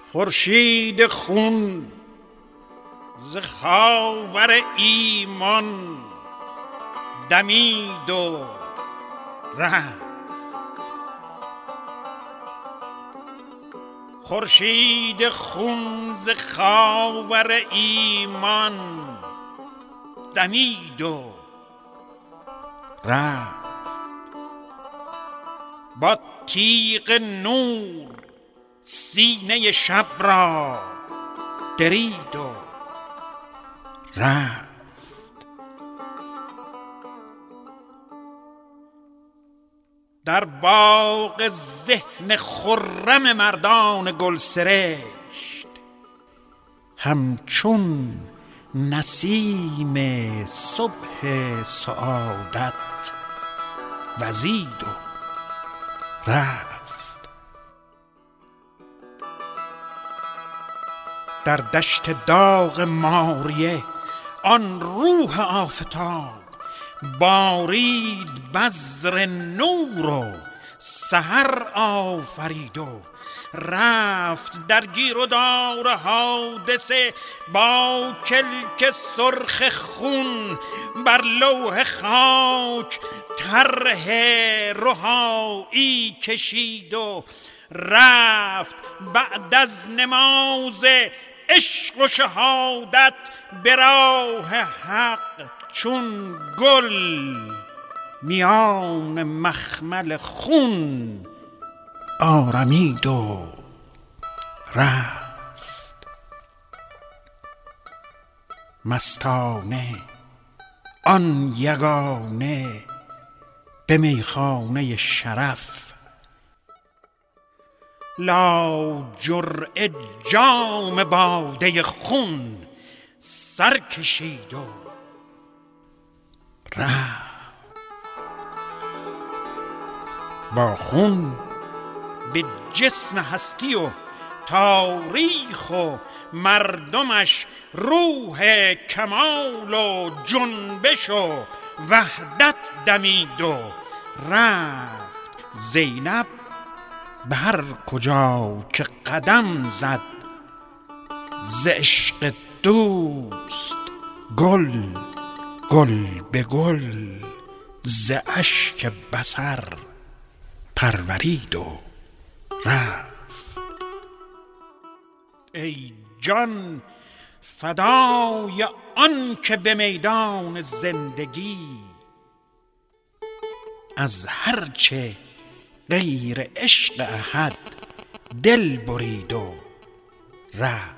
خورشید خون ز خاور ایمان دمید و رفت. خورشید خون ز خاور ایمان دمید و رفت. با تیغ نور سینه شب را درید و رفت. در باغ ذهن خرم مردان گلسرشت همچون نسیم صبح سعادت وزید و رفت. در دشت داغ ماریه آن روح آفتاب بارید بذر نور و سحر آفرید و رفت. در گیر و دار حادثه با کلک سرخ خون بر لوح خاک طرح رهایی کشید و رفت. بعد از نماز عشق و شهادت به راه حق چون گل میان مخمل خون آرمید و رفت. مستانه آن یگانه به میخانه شرف لا جرعه جام باده خون سر کشید و رفت. با خون به جسم هستی و تاریخ و مردمش روح کمال و جنبش و وحدت دمید و رفت. زینب به هر کجا که قدم زد ز عشق دوست گل گل به گل ز اشک بصر پرورید و رفت. ای جان فدای آن که به میدان زندگی از هرچه غیر عشق احد دل برید و رفت.